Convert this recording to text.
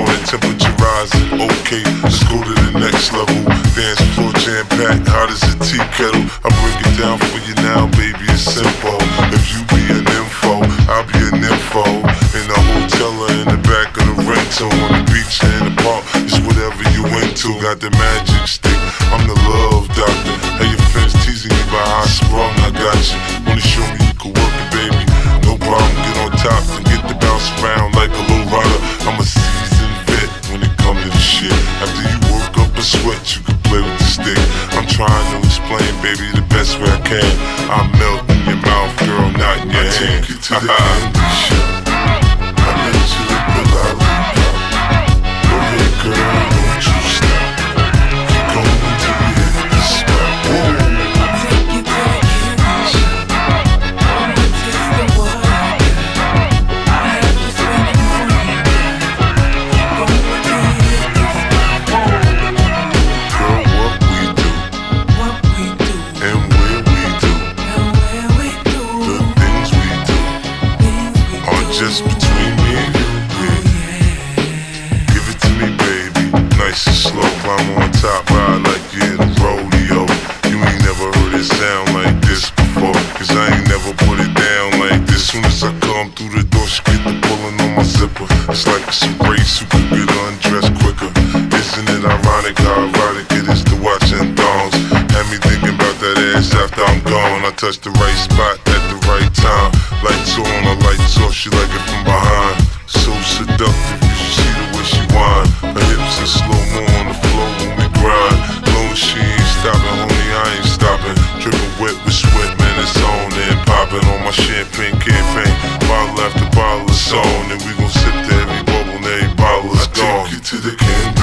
morning, temperature rising. Okay, let's go to the next level. Dance floor jam packed, hot as a tea kettle. I break it down for you now, baby, it's simple. If you be an info, I'll be an info. In the hotel or in the back of the rental, on the beach or in the park, it's whatever you into. Got the magic stick, I'm the love doctor. Hey, your friends teasing you about how I sprung, I got you. Wanna show me you can work it, baby? No problem, get on top and get to bounce around like a low rider. I'm a seasoned vet when it comes to the shit. After you work up a sweat, you can play with the stick. I'm trying to explain, baby, the best way I can. I melt in your mouth, girl, not in your hand. Take it to the candy shop. I let you lick the lollipop. Go ahead, girl, don't you stop. Keep going till you hit the spot. Whoa. Just between me and you, yeah. Give it to me, baby, nice and slow. Climb on top, ride like you're in a rodeo. You ain't never heard it sound like this before, cause I ain't never put it down like this. Soon as I come through the door, she get the pulling on my zipper. It's like it's a race, who can get undressed quicker. Isn't it ironic how erotic it is to watch them thongs? Had me thinking about that ass after I'm gone. I touched the right spot at the right time. Lights on, or lights off, she like it from behind. So seductive, you should see the way she whine. Her hips in slow-mo on the floor when we grind. Long as she ain't stopping, homie, I ain't stopping. Dripping wet with sweat, man, it's on and popping on my champagne campaign. Bottle after bottle is on, and we gon' sip to every bubble and every bottle is gone. I take you to the candy